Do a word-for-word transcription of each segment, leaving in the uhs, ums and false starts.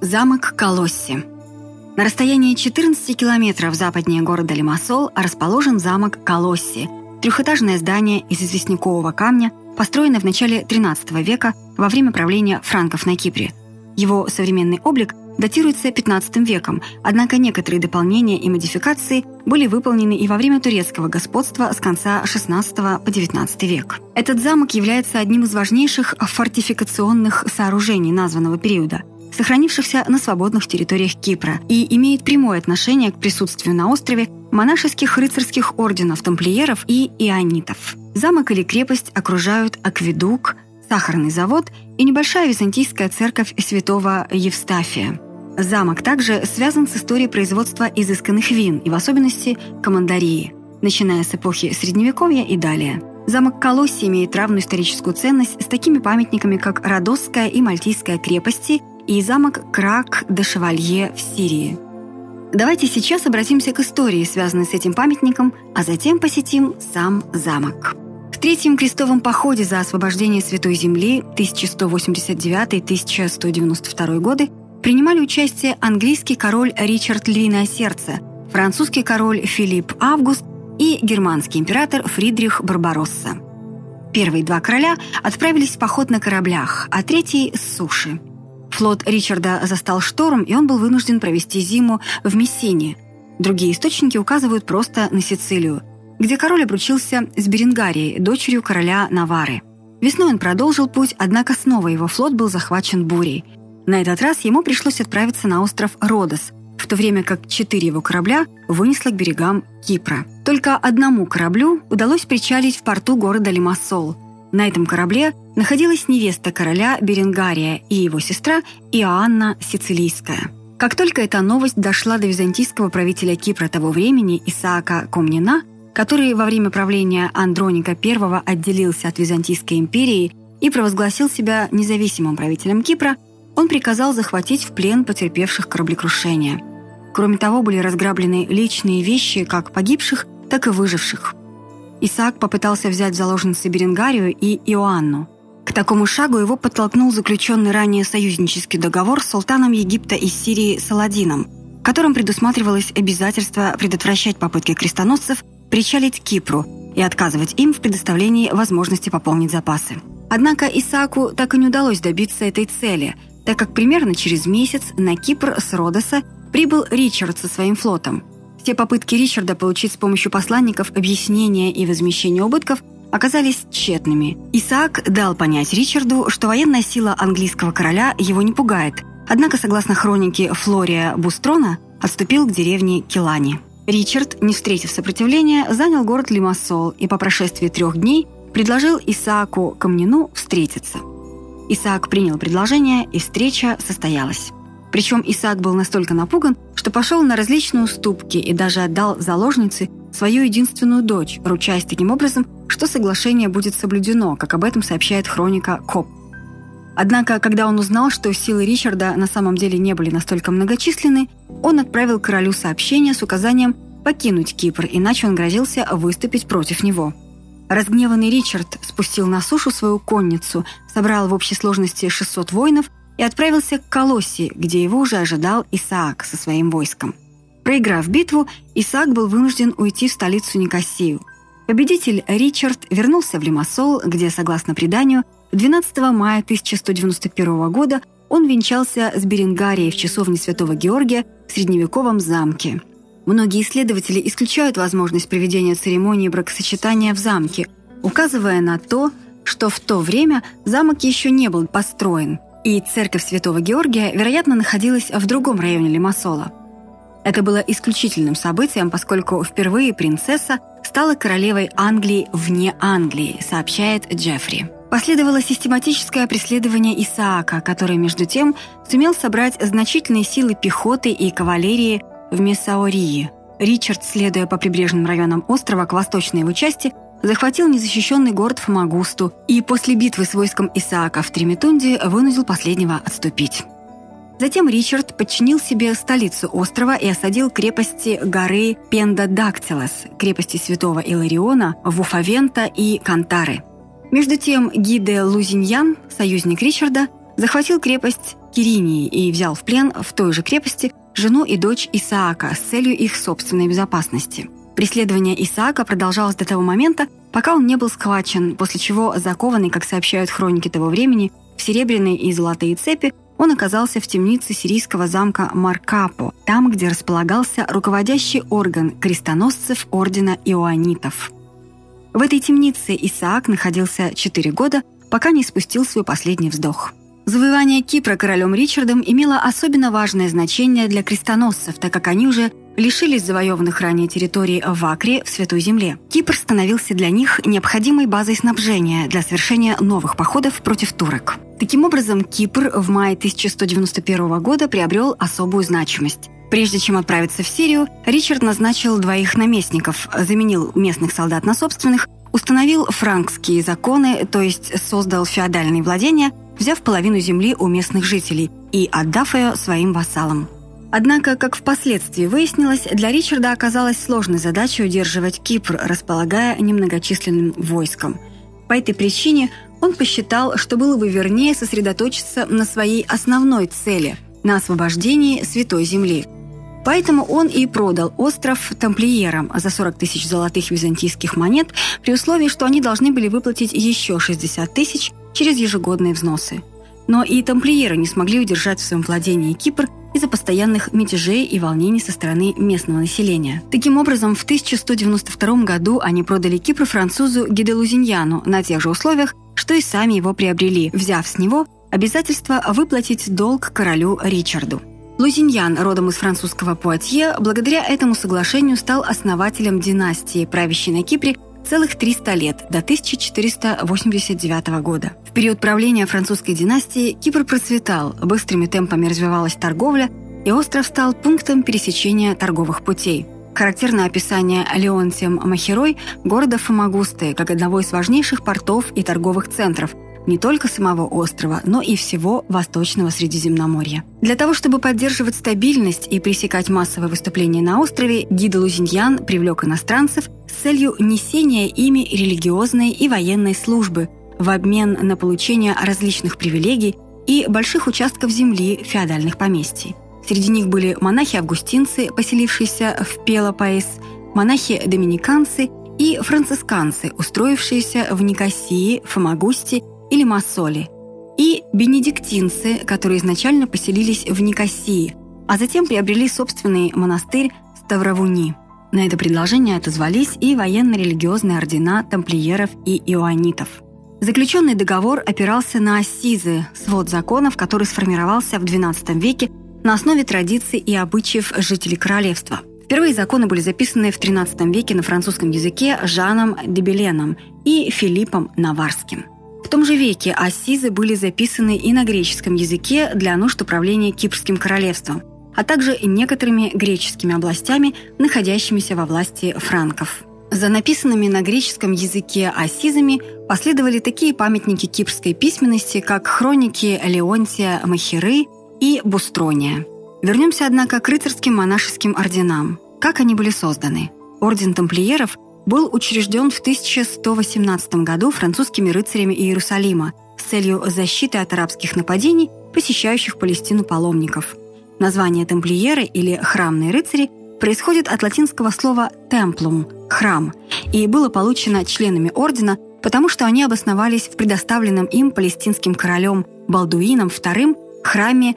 Замок Колосси. На расстоянии четырнадцати километров западнее города Лимассол расположен замок Колосси, трехэтажное здание из известнякового камня, построенное в начале тринадцатого века во время правления франков на Кипре. Его современный облик датируется пятнадцатым веком, однако некоторые дополнения и модификации были выполнены и во время турецкого господства с конца шестнадцатого по девятнадцатый век. Этот замок является одним из важнейших фортификационных сооружений названного периода, сохранившихся на свободных территориях Кипра, и имеет прямое отношение к присутствию на острове монашеских рыцарских орденов тамплиеров и ионитов. Замок или крепость окружают акведук, сахарный завод и небольшая византийская церковь святого Евстафия. Замок также связан с историей производства изысканных вин и в особенности командарии, начиная с эпохи Средневековья и далее. Замок Колосси имеет равную историческую ценность с такими памятниками, как Родосская и Мальтийская крепости и замок Крак-де-Шевалье в Сирии. Давайте сейчас обратимся к истории, связанной с этим памятником, а затем посетим сам замок. В Третьем крестовом походе за освобождение Святой Земли тысяча сто восемьдесят девятый — тысяча сто девяносто второй годы принимали участие английский король Ричард Львиное Сердце, французский король Филипп Август и германский император Фридрих Барбаросса. Первые два короля отправились в поход на кораблях, а третий — с суши. Флот Ричарда застал шторм, и он был вынужден провести зиму в Мессине. Другие источники указывают просто на Сицилию, где король обручился с Беренгарией, дочерью короля Наварры. Весной он продолжил путь, однако снова его флот был захвачен бурей. На этот раз ему пришлось отправиться на остров Родос, в то время как четыре его корабля вынесло к берегам Кипра. Только одному кораблю удалось причалить в порту города Лимассол. На этом корабле находилась невеста короля Беренгария и его сестра Иоанна Сицилийская. Как только эта новость дошла до византийского правителя Кипра того времени Исаака Комнена, который во время правления Андроника I отделился от Византийской империи и провозгласил себя независимым правителем Кипра, он приказал захватить в плен потерпевших кораблекрушение. Кроме того, были разграблены личные вещи как погибших, так и выживших. Исаак попытался взять в заложницы Беренгарию и Иоанну. К такому шагу его подтолкнул заключенный ранее союзнический договор с султаном Египта и Сирии Саладином, в котором предусматривалось обязательство предотвращать попытки крестоносцев причалить к Кипру и отказывать им в предоставлении возможности пополнить запасы. Однако Исааку так и не удалось добиться этой цели, так как примерно через месяц на Кипр с Родоса прибыл Ричард со своим флотом. Все попытки Ричарда получить с помощью посланников объяснение и возмещение убытков оказались тщетными. Исаак дал понять Ричарду, что военная сила английского короля его не пугает, однако, согласно хронике Флория Бустрона, отступил к деревне Келани. Ричард, не встретив сопротивления, занял город Лимассол и по прошествии трех дней предложил Исааку Комнену встретиться. Исаак принял предложение, и встреча состоялась. Причем Исаак был настолько напуган, что пошел на различные уступки и даже отдал в заложницы свою единственную дочь, ручаясь таким образом, что соглашение будет соблюдено, как об этом сообщает хроника Коп. Однако, когда он узнал, что силы Ричарда на самом деле не были настолько многочисленны, он отправил королю сообщение с указанием покинуть Кипр, иначе он грозился выступить против него. Разгневанный Ричард спустил на сушу свою конницу, собрал в общей сложности шестьсот воинов и отправился к Колосси, где его уже ожидал Исаак со своим войском. Проиграв битву, Исаак был вынужден уйти в столицу Никосию. Победитель Ричард вернулся в Лимассол, где, согласно преданию, двенадцатого мая тысяча сто девяносто первого года он венчался с Беренгарией в часовне Святого Георгия в средневековом замке. Многие исследователи исключают возможность проведения церемонии бракосочетания в замке, указывая на то, что в то время замок еще не был построен, и церковь Святого Георгия, вероятно, находилась в другом районе Лимассола. Это было исключительным событием, поскольку впервые принцесса стала королевой Англии вне Англии, сообщает Джеффри. Последовало систематическое преследование Исаака, который, между тем, сумел собрать значительные силы пехоты и кавалерии в Мессаории. Ричард, следуя по прибрежным районам острова к восточной его части, захватил незащищенный город Фамагусту и после битвы с войском Исаака в Триметунде вынудил последнего отступить. Затем Ричард подчинил себе столицу острова и осадил крепости горы Пендадактилос, крепости святого Илариона, Вуфавента и Кантары. Между тем Ги де Лузиньян, союзник Ричарда, захватил крепость Киринии и взял в плен в той же крепости жену и дочь Исаака с целью их собственной безопасности. Преследование Исаака продолжалось до того момента, пока он не был схвачен, после чего, закованный, как сообщают хроники того времени, в серебряные и золотые цепи, он оказался в темнице сирийского замка Маркапо, там, где располагался руководящий орган крестоносцев ордена иоаннитов. В этой темнице Исаак находился четыре года, пока не спустил свой последний вздох. Завоевание Кипра королем Ричардом имело особенно важное значение для крестоносцев, так как они уже лишились завоеванных ранее территорий в Акре, в Святой Земле. Кипр становился для них необходимой базой снабжения для совершения новых походов против турок. Таким образом, Кипр в мае тысяча сто девяносто первого года приобрел особую значимость. Прежде чем отправиться в Сирию, Ричард назначил двоих наместников, заменил местных солдат на собственных, установил франкские законы, то есть создал феодальные владения, взяв половину земли у местных жителей и отдав ее своим вассалам. Однако, как впоследствии выяснилось, для Ричарда оказалась сложной задачей удерживать Кипр, располагая немногочисленным войском. По этой причине он посчитал, что было бы вернее сосредоточиться на своей основной цели – на освобождении Святой Земли. Поэтому он и продал остров тамплиерам за сорок тысяч золотых византийских монет при условии, что они должны были выплатить еще шестьдесят тысяч через ежегодные взносы. Но и тамплиеры не смогли удержать в своем владении Кипр из-за постоянных мятежей и волнений со стороны местного населения. Таким образом, в тысяча сто девяносто втором году они продали Кипр французу Ги де Лузиньяну на тех же условиях, что и сами его приобрели, взяв с него обязательство выплатить долг королю Ричарду. Лузиньян, родом из французского Пуатье, благодаря этому соглашению стал основателем династии, правящей на Кипре целых триста лет, до тысяча четыреста восемьдесят девятого года. В период правления французской династии Кипр процветал, быстрыми темпами развивалась торговля, и остров стал пунктом пересечения торговых путей. Характерно описание Леонтием Махерой города Фамагусты как одного из важнейших портов и торговых центров не только самого острова, но и всего Восточного Средиземноморья. Для того, чтобы поддерживать стабильность и пресекать массовые выступления на острове, Ги де Лузиньян привлек иностранцев с целью несения ими религиозной и военной службы в обмен на получение различных привилегий и больших участков земли феодальных поместий. Среди них были монахи-августинцы, поселившиеся в Пелопаис, монахи-доминиканцы и францисканцы, устроившиеся в Никосии, Фамагусте или Массоле, и бенедиктинцы, которые изначально поселились в Никосии, а затем приобрели собственный монастырь Ставровуни. На это предложение отозвались и военно-религиозные ордена тамплиеров и иоаннитов. Заключенный договор опирался на ассизы, свод законов, который сформировался в двенадцатом веке на основе традиций и обычаев жителей королевства. Впервые законы были записаны в тринадцатом веке на французском языке Жаном де Беленом и Филиппом Наварским. В том же веке ассизы были записаны и на греческом языке для нужд управления Кипрским королевством, а также и некоторыми греческими областями, находящимися во власти франков. За написанными на греческом языке ассизами последовали такие памятники кипрской письменности, как хроники Леонтия Махеры и Бустрония. Вернемся, однако, к рыцарским монашеским орденам. Как они были созданы? Орден тамплиеров был учрежден в тысяча сто восемнадцатом году французскими рыцарями Иерусалима с целью защиты от арабских нападений, посещающих Палестину паломников. Название тамплиеры или храмные рыцари происходит от латинского слова «templum» – «храм» и было получено членами ордена, потому что они обосновались в предоставленном им палестинским королем Балдуином вторым храме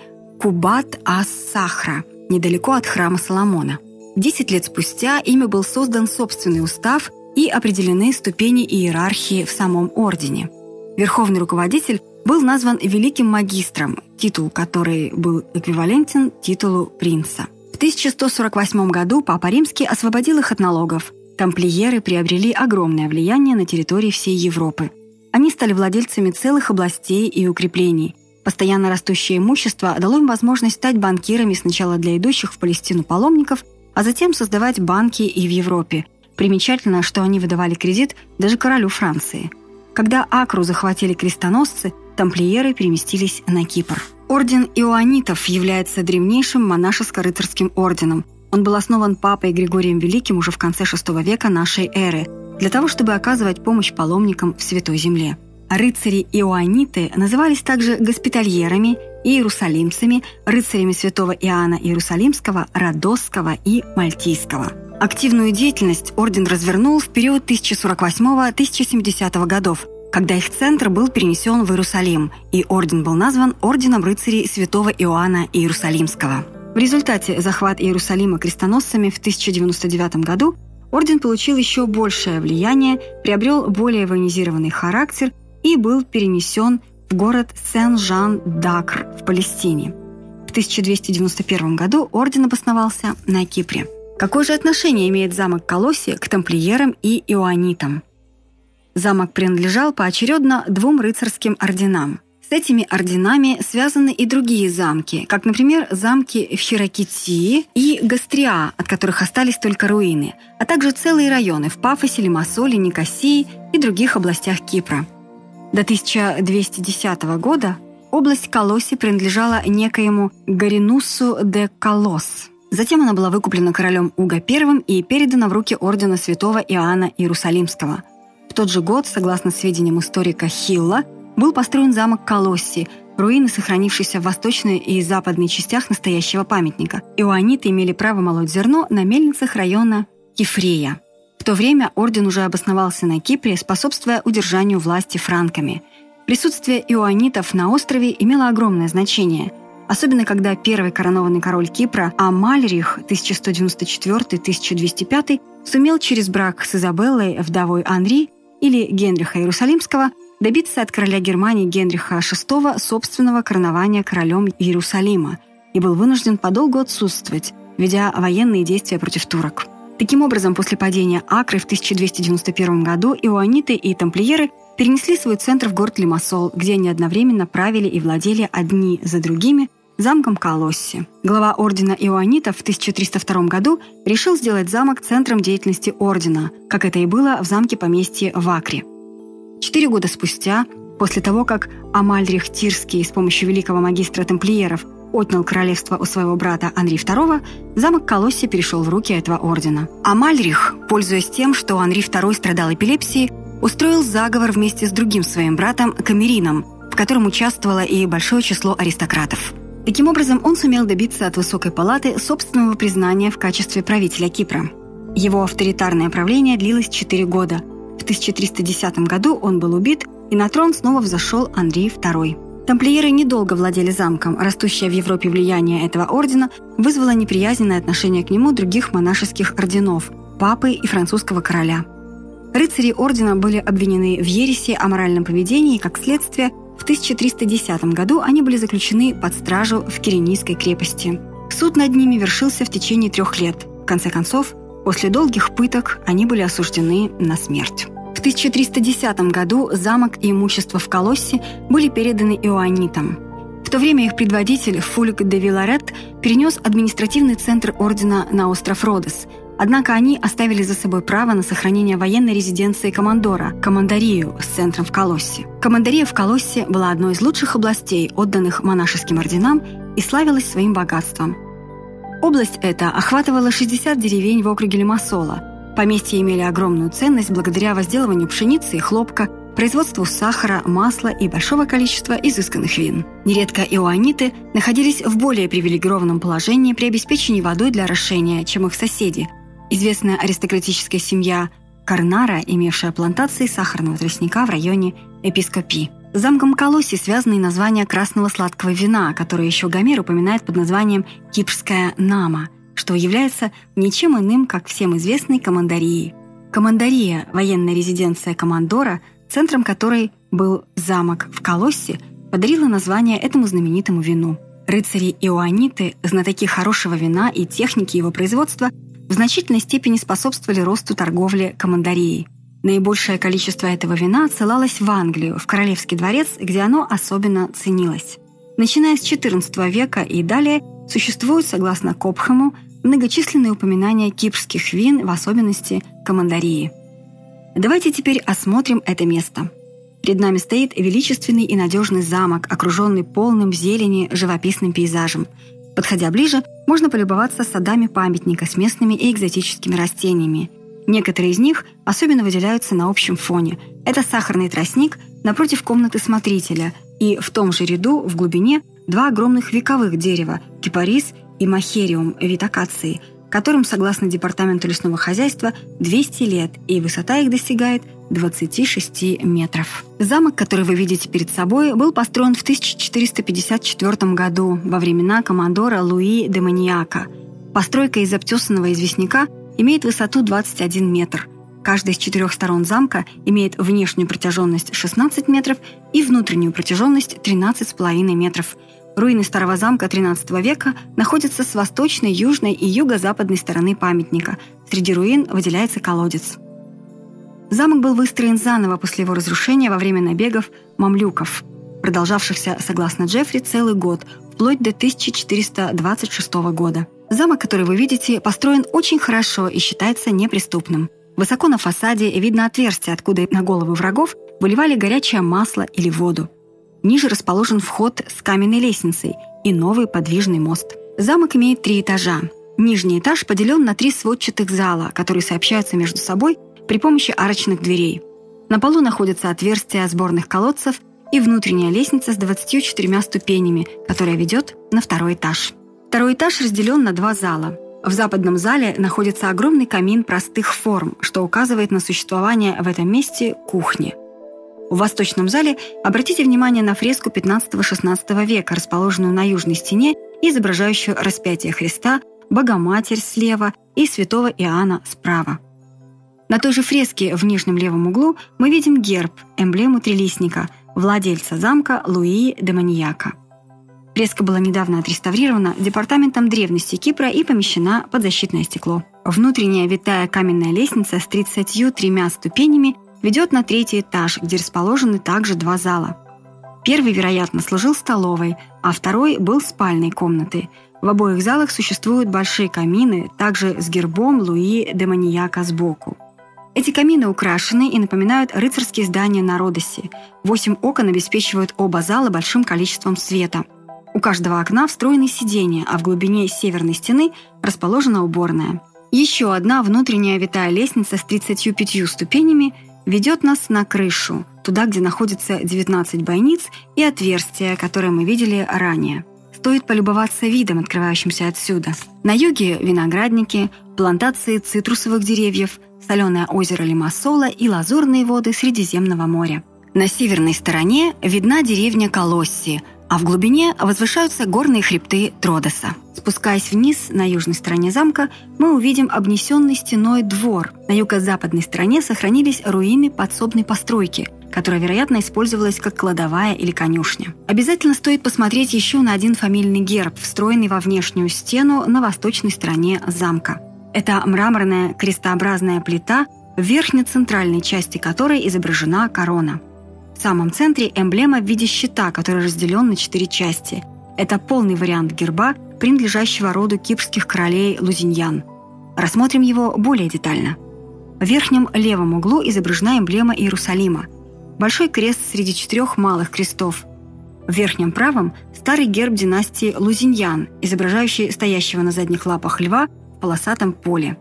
Кубат-ас-Сахра, недалеко от храма Соломона. Десять лет спустя ими был создан собственный устав и определены ступени иерархии в самом ордене. Верховный руководитель был назван великим магистром, титул который был эквивалентен титулу принца. В тысяча сто сорок восьмом году Папа Римский освободил их от налогов. Тамплиеры приобрели огромное влияние на территории всей Европы. Они стали владельцами целых областей и укреплений. Постоянно растущее имущество дало им возможность стать банкирами сначала для идущих в Палестину паломников, а затем создавать банки и в Европе. Примечательно, что они выдавали кредит даже королю Франции. Когда Акру захватили крестоносцы, тамплиеры переместились на Кипр. Орден иоаннитов является древнейшим монашеско-рыцарским орденом. Он был основан папой Григорием Великим уже в конце шестого века нашей эры для того, чтобы оказывать помощь паломникам в Святой Земле. Рыцари-иоанниты назывались также госпитальерами и иерусалимцами, рыцарями святого Иоанна Иерусалимского, Родосского и Мальтийского. Активную деятельность орден развернул в период тысяча сорок восьмого — тысяча семидесятого годов, когда их центр был перенесен в Иерусалим, и орден был назван Орденом рыцарей святого Иоанна Иерусалимского. В результате захвата Иерусалима крестоносцами в тысяча девяносто девятом году орден получил еще большее влияние, приобрел более военизированный характер и был перенесен в город Сен-Жан-д'Акр в Палестине. В тысяча двести девяносто первом году орден обосновался на Кипре. Какое же отношение имеет замок Колосси к тамплиерам и иоаннитам? Замок принадлежал поочередно двум рыцарским орденам. С этими орденами связаны и другие замки, как, например, замки в Хирокитии и Гастриа, от которых остались только руины, а также целые районы в Пафосе, Лимассоле, Никосии и других областях Кипра. До тысяча двести десятого года область Колосси принадлежала некоему Гаринуссу де Колосс. Затем она была выкуплена королем Уго Первым и передана в руки ордена святого Иоанна Иерусалимского. В тот же год, согласно сведениям историка Хилла, был построен замок Колосси, руины, сохранившиеся в восточной и западной частях настоящего памятника. Иоанниты имели право молоть зерно на мельницах района Кефрея. В то время орден уже обосновался на Кипре, способствуя удержанию власти франками. Присутствие иоаннитов на острове имело огромное значение, особенно когда первый коронованный король Кипра Амальрих тысяча сто девяносто четвёртый — тысяча двести пятый сумел через брак с Изабеллой, вдовой Анри или Генриха Иерусалимского, добиться от короля Германии Генриха шестого собственного коронования королем Иерусалима и был вынужден подолгу отсутствовать, ведя военные действия против турок. Таким образом, после падения Акры в тысяча двести девяносто первом году иоанниты и тамплиеры перенесли свой центр в город Лимассол, где они одновременно правили и владели одни за другими замком Колосси. Глава ордена иоаннитов в тысяча триста втором году решил сделать замок центром деятельности ордена, как это и было в замке-поместье в Акре. Четыре года спустя, после того, как Амальрих Тирский с помощью великого магистра тамплиеров отнял королевство у своего брата Анри второго, замок Колосси перешел в руки этого ордена. Амальрих, пользуясь тем, что Анри второй страдал эпилепсией, устроил заговор вместе с другим своим братом Камерином, в котором участвовало и большое число аристократов. Таким образом, он сумел добиться от Высокой палаты собственного признания в качестве правителя Кипра. Его авторитарное правление длилось четыре года. В тысяча триста десятом году он был убит, и на трон снова взошел Анри второй. Тамплиеры недолго владели замком. Растущее в Европе влияние этого ордена вызвало неприязненное отношение к нему других монашеских орденов – папы и французского короля. Рыцари ордена были обвинены в ереси, аморальном поведении, и, как следствие, в тысяча триста десятом году они были заключены под стражу в Киренийской крепости. Суд над ними вершился в течение трех лет. В конце концов, после долгих пыток они были осуждены на смерть. В тысяча триста десятом году замок и имущество в Колосси были переданы иоаннитам. В то время их предводитель Фульк де Виларет перенес административный центр ордена на остров Родос, однако они оставили за собой право на сохранение военной резиденции командора – Командарию с центром в Колосси. Командария в Колосси была одной из лучших областей, отданных монашеским орденам, и славилась своим богатством. Область эта охватывала шестьдесят деревень в округе Лимассола. Поместья имели огромную ценность благодаря возделыванию пшеницы и хлопка, производству сахара, масла и большого количества изысканных вин. Нередко иоанниты находились в более привилегированном положении при обеспечении водой для орошения, чем их соседи. Известная аристократическая семья Карнара, имевшая плантации сахарного тростника в районе Эпископи. С замком Колосси связаны и названия красного сладкого вина, которое еще Гомер упоминает под названием «Кипрская Нама», что является ничем иным, как всем известной Командарией. Командария, военная резиденция командора, центром которой был замок в Колосси, подарила название этому знаменитому вину. Рыцари-иоанниты, знатоки хорошего вина и техники его производства, в значительной степени способствовали росту торговли Командарией. Наибольшее количество этого вина отсылалось в Англию, в Королевский дворец, где оно особенно ценилось. Начиная с четырнадцатого века и далее существуют, согласно Копхэму, многочисленные упоминания кипрских вин, в особенности Командарии. Давайте теперь осмотрим это место. Перед нами стоит величественный и надежный замок, окруженный полным зелени живописным пейзажем. Подходя ближе, можно полюбоваться садами памятника с местными и экзотическими растениями. Некоторые из них особенно выделяются на общем фоне. Это сахарный тростник напротив комнаты смотрителя, и в том же ряду, в глубине, два огромных вековых дерева – кипарис и махериум, вид акации, которым, согласно Департаменту лесного хозяйства, двести лет, и высота их достигает двадцать шесть метров. Замок, который вы видите перед собой, был построен в тысяча четыреста пятьдесят четвёртом году во времена командора Луи де Моньяка. Постройка из обтесанного известняка имеет высоту двадцать один метр. Каждая из четырех сторон замка имеет внешнюю протяженность шестнадцать метров и внутреннюю протяженность тринадцать с половиной метров. Руины старого замка тринадцатого века находятся с восточной, южной и юго-западной стороны памятника. Среди руин выделяется колодец. Замок был выстроен заново после его разрушения во время набегов мамлюков, продолжавшихся, согласно Джеффри, целый год, вплоть до тысяча четыреста двадцать шестого года. Замок, который вы видите, построен очень хорошо и считается неприступным. Высоко на фасаде видно отверстие, откуда на головы врагов выливали горячее масло или воду. Ниже расположен вход с каменной лестницей и новый подвижный мост. Замок имеет три этажа. Нижний этаж поделен на три сводчатых зала, которые сообщаются между собой при помощи арочных дверей. На полу находятся отверстия сборных колодцев и внутренняя лестница с двадцатью четырьмя ступенями, которая ведет на второй этаж. Второй этаж разделен на два зала. В западном зале находится огромный камин простых форм, что указывает на существование в этом месте кухни. В восточном зале обратите внимание на фреску пятнадцатого-шестнадцатого века, расположенную на южной стене, изображающую распятие Христа, Богоматерь слева и святого Иоанна справа. На той же фреске в нижнем левом углу мы видим герб, эмблему трилистника, владельца замка Луи де Моньяка. Фреска была недавно отреставрирована Департаментом древности Кипра и помещена под защитное стекло. Внутренняя витая каменная лестница с тридцатью тремя ступенями ведет на третий этаж, где расположены также два зала. Первый, вероятно, служил столовой, а второй был спальной комнатой. В обоих залах существуют большие камины, также с гербом Луи де Моньяка сбоку. Эти камины украшены и напоминают рыцарские здания на Родосе. Восемь окон обеспечивают оба зала большим количеством света. У каждого окна встроены сиденья, а в глубине северной стены расположена уборная. Еще одна внутренняя витая лестница с тридцатью пятью ступенями ведет нас на крышу, туда, где находится девятнадцать бойниц и отверстия, которые мы видели ранее. Стоит полюбоваться видом, открывающимся отсюда. На юге виноградники, плантации цитрусовых деревьев, соленое озеро Лимассола и лазурные воды Средиземного моря. На северной стороне видна деревня Колосси, а в глубине возвышаются горные хребты Тродоса. Спускаясь вниз на южной стороне замка, мы увидим обнесенный стеной двор. На юго-западной стороне сохранились руины подсобной постройки, которая, вероятно, использовалась как кладовая или конюшня. Обязательно стоит посмотреть еще на один фамильный герб, встроенный во внешнюю стену на восточной стороне замка. Это мраморная крестообразная плита, в верхне-центральной части которой изображена корона. В самом центре эмблема в виде щита, который разделен на четыре части. Это полный вариант герба, принадлежащего роду кипрских королей Лузиньян. Рассмотрим его более детально. В верхнем левом углу изображена эмблема Иерусалима. Большой крест среди четырех малых крестов. В верхнем правом – старый герб династии Лузиньян, изображающий стоящего на задних лапах льва в полосатом поле.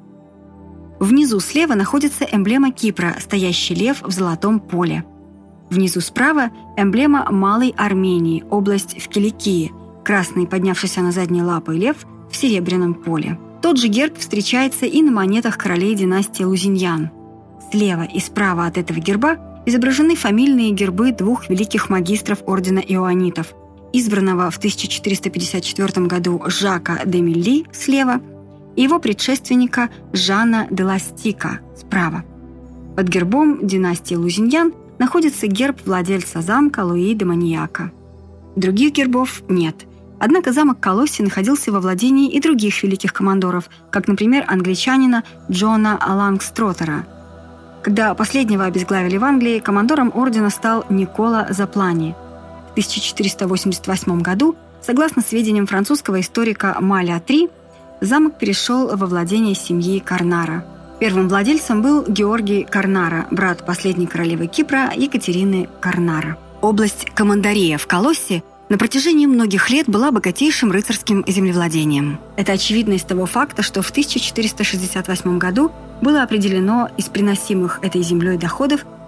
Внизу слева находится эмблема Кипра, стоящий лев в золотом поле. Внизу справа – эмблема Малой Армении, область в Киликии, красный, поднявшийся на задние лапы лев в серебряном поле. Тот же герб встречается и на монетах королей династии Лузиньян. Слева и справа от этого герба изображены фамильные гербы двух великих магистров ордена иоаннитов, избранного в тысяча четыреста пятьдесят четвёртом году Жака де Милли слева и его предшественника Жана де Ластика справа. Под гербом династии Лузиньян находится герб владельца замка Луи де Моньяка. Других гербов нет. Однако замок Колосси находился во владении и других великих командоров, как, например, англичанина Джона Лангстротера. Когда последнего обезглавили в Англии, командором ордена стал Никола Заплани. В тысяча четыреста восемьдесят восьмом году, согласно сведениям французского историка Маля-три, замок перешел во владение семьи Карнара. Первым владельцем был Георгий Карнара, брат последней королевы Кипра Екатерины Карнара. Область Командария в Колоссе на протяжении многих лет была богатейшим рыцарским землевладением. Это очевидно из того факта, что в тысяча четыреста шестьдесят восьмом году было определено из приносимых этой землей доходов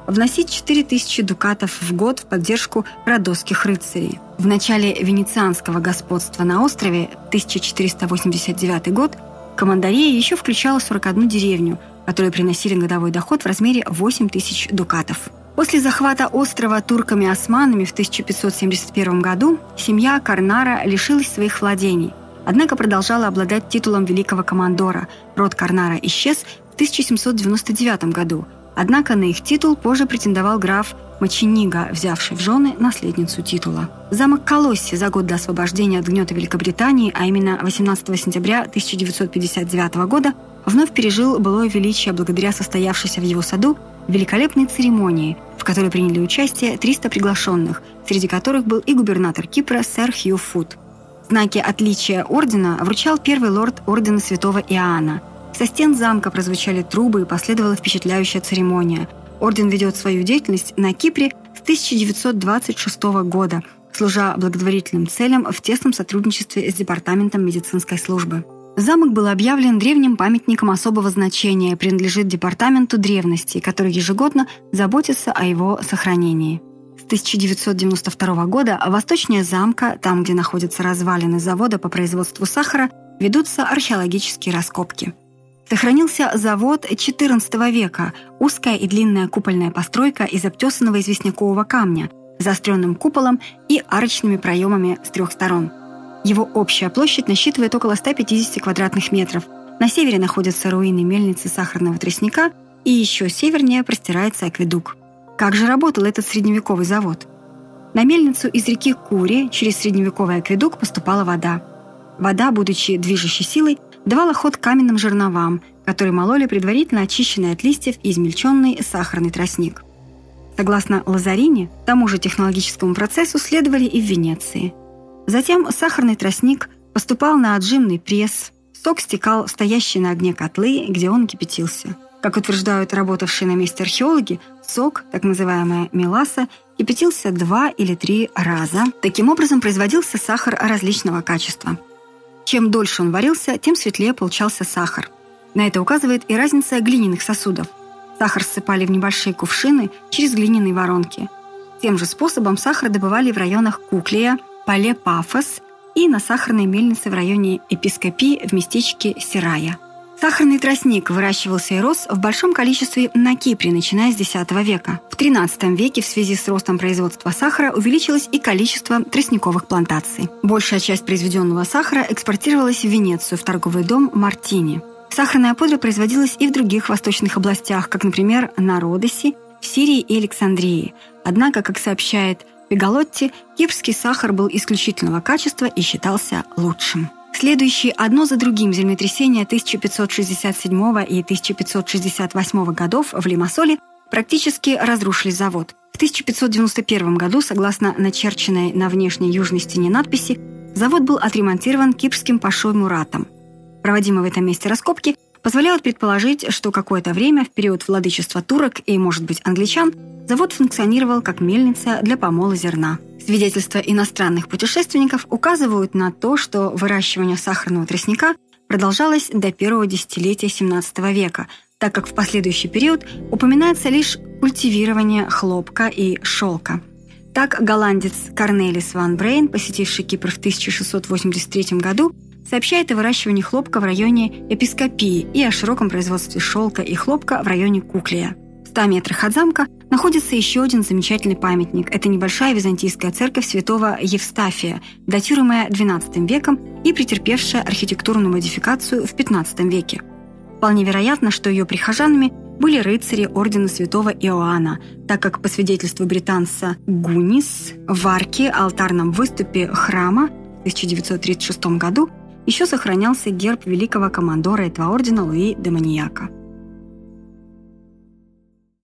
вносить четыре тысячи дукатов в год в поддержку родосских рыцарей. В начале венецианского господства на острове, тысяча четыреста восемьдесят девятый год, командария еще включала сорок одну деревню, которые приносили годовой доход в размере восемь тысяч дукатов. После захвата острова турками-османами в тысяча пятьсот семьдесят первом году семья Карнара лишилась своих владений, однако продолжала обладать титулом великого командора. Род Карнара исчез в тысяча семьсот девяносто девятом году, однако на их титул позже претендовал граф Мочениго, взявший в жены наследницу титула. Замок Колосси за год до освобождения от гнета Великобритании, а именно восемнадцатого сентября тысяча девятьсот пятьдесят девятого года, вновь пережил былое величие благодаря состоявшейся в его саду великолепной церемонии, в которой приняли участие триста приглашенных, среди которых был и губернатор Кипра сэр Хью Фуд. Знаки отличия ордена вручал первый лорд ордена святого Иоанна. Со стен замка прозвучали трубы и последовала впечатляющая церемония. Орден ведет свою деятельность на Кипре с тысяча девятьсот двадцать шестого года, служа благотворительным целям в тесном сотрудничестве с Департаментом медицинской службы. Замок был объявлен древним памятником особого значения, принадлежит Департаменту древностей, который ежегодно заботится о его сохранении. С тысяча девятьсот девяносто второго года восточнее замка, там, где находятся развалины завода по производству сахара, ведутся археологические раскопки. Сохранился завод четырнадцатого века, узкая и длинная купольная постройка из обтесанного известнякового камня, с заостренным куполом и арочными проемами с трех сторон. Его общая площадь насчитывает около ста пятидесяти квадратных метров. На севере находятся руины мельницы сахарного тростника, и еще севернее простирается акведук. Как же работал этот средневековый завод? На мельницу из реки Кури через средневековый акведук поступала вода. Вода, будучи движущей силой, давала ход каменным жерновам, которые мололи предварительно очищенный от листьев и измельченный сахарный тростник. Согласно Лазарини, тому же технологическому процессу следовали и в Венеции. Затем сахарный тростник поступал на отжимный пресс, сок стекал в стоящие на огне котлы, где он кипятился. Как утверждают работавшие на месте археологи, сок, так называемая меласса, кипятился два или три раза. Таким образом производился сахар различного качества. Чем дольше он варился, тем светлее получался сахар. На это указывает и разница глиняных сосудов. Сахар ссыпали в небольшие кувшины через глиняные воронки. Тем же способом сахар добывали в районах Куклея, Пале-Пафос и на сахарной мельнице в районе Епископии в местечке Сирая. Сахарный тростник выращивался и рос в большом количестве на Кипре, начиная с десятого века. В тринадцатом веке в связи с ростом производства сахара увеличилось и количество тростниковых плантаций. Большая часть произведенного сахара экспортировалась в Венецию, в торговый дом Мартини. Сахарная пудра производилась и в других восточных областях, как, например, на Родосе, в Сирии и Александрии. Однако, как сообщает Пегалотти, кипрский сахар был исключительного качества и считался лучшим. Следующие одно за другим землетрясения тысяча пятьсот шестьдесят седьмого и тысяча пятьсот шестьдесят восьмого годов в Лимассоле практически разрушили завод. В тысяча пятьсот девяносто первом году, согласно начерченной на внешней южной стене надписи, завод был отремонтирован кипрским пашой Муратом. Проводимые в этом месте раскопки позволяют предположить, что какое-то время в период владычества турок и, может быть, англичан, завод функционировал как мельница для помола зерна. Свидетельства иностранных путешественников указывают на то, что выращивание сахарного тростника продолжалось до первого десятилетия семнадцатого века, так как в последующий период упоминается лишь культивирование хлопка и шелка. Так, голландец Корнелис ван Брейн, посетивший Кипр в тысяча шестьсот восемьдесят третьем году, сообщает о выращивании хлопка в районе Епископии и о широком производстве шелка и хлопка в районе Куклея. В ста метрах от замка находится еще один замечательный памятник. Это небольшая византийская церковь святого Евстафия, датируемая двенадцатым веком и претерпевшая архитектурную модификацию в пятнадцатом веке. Вполне вероятно, что ее прихожанами были рыцари ордена святого Иоанна, так как, по свидетельству британца Гунис, в арке, алтарном выступе храма в тысяча девятьсот тридцать шестом году еще сохранялся герб великого командора этого ордена Луи де Маньяка.